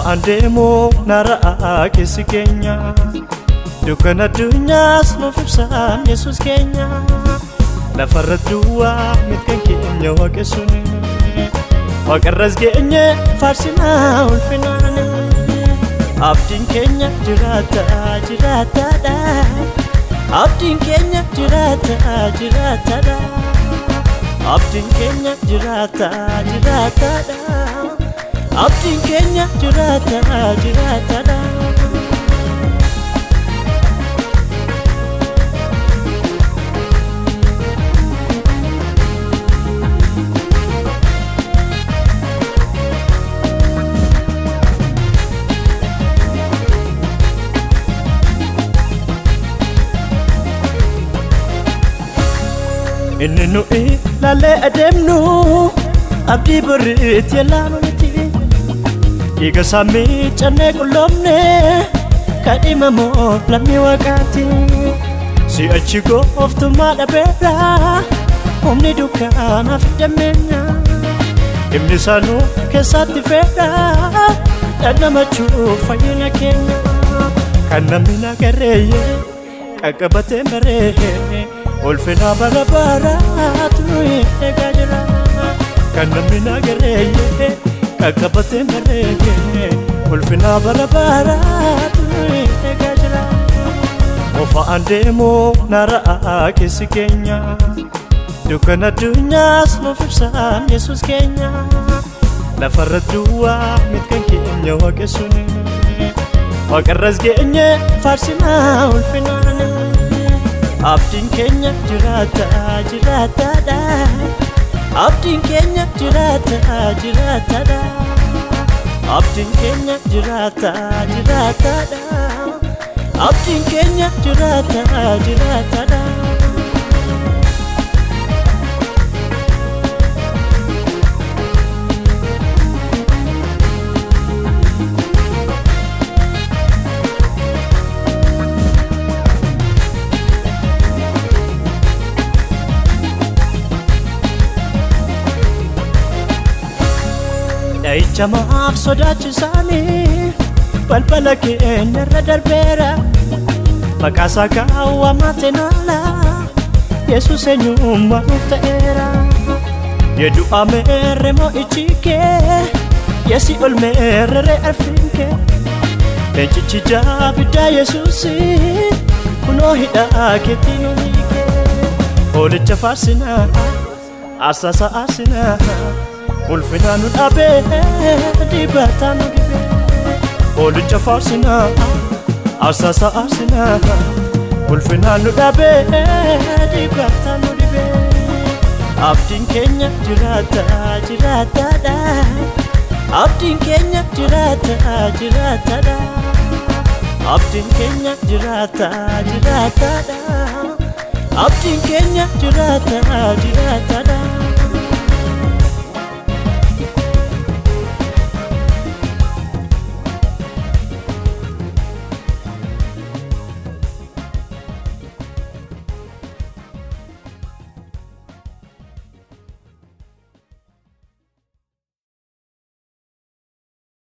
andemo nara kesi Kenya dukana dunyas no fipsam Jesus Kenya la faradua mitkan Kenya wakesuni waqarras Kenya farsina ulfinane abdin Kenya jirata da abdin Kenya jirata da abdin Kenya jirata da abdin Kenya jirata da Innu lale ademnu abdi berit yalanti Iga sami chane kulomne kadimamo lammi wakati si achigo oftu mada bera omni dukana fidamenya imnisanu kesati fera danamachu fayina Kenya kanamina gareye kakabate merehe olfena barabaratu egajira kanamina gareye kakabate merehe olfena barabaratu egajira ofa andemo nara kesi Kenya dukana dunyas no fipsam Jesus Kenya la faradua mitkan Kenya wakesuni waqarras Kenya farsina ulfinane abdin Kenya jirata da abdin Kenya jirata da abdin Kenya jirata da abdin Kenya jirata da Chama sodachi sani balbalake nerradar bera makasa kawa matenala Jesus enyuma uftaera yedu amere mo ichike yesi olmere afinke benchichi jabida Jesus kuno hida ketino nike ode farsina asasa asina ulfinanu dabe dibatanu dibe olucha farsina asasa asina ulfinanu dabe dibatanu dibe abdin Kenya jirata da abdin Kenya jirata da abdin Kenya jirata da abdin Kenya jirata da